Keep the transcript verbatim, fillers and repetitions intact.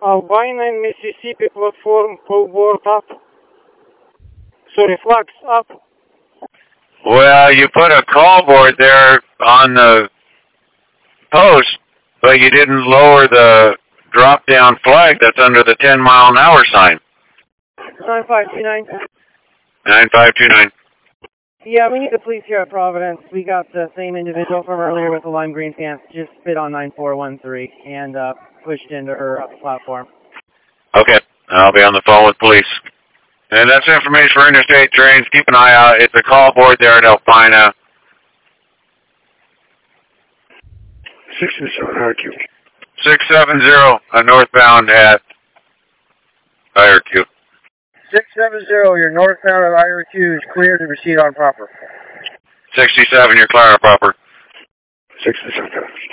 Albina in Mississippi platform, full board up. Sorry, flags up. Well, you put a call board there on the post, but you didn't lower the drop-down flag that's under the ten mile an hour sign. nine five two nine. nine five two nine. Yeah, we need the police here at Providence. We got the same individual from earlier with the lime green pants, just spit on nine four one three and uh, pushed into her platform. Okay, I'll be on the phone with police. And that's information for interstate trains. Keep an eye out. It's a call board there at Alpina. six seven R Q. six seven zero, uh, northbound at I R Q. six seven zero, your northbound at I R Q is clear to proceed on proper. sixty-seven, you're clear on proper. sixty-seven.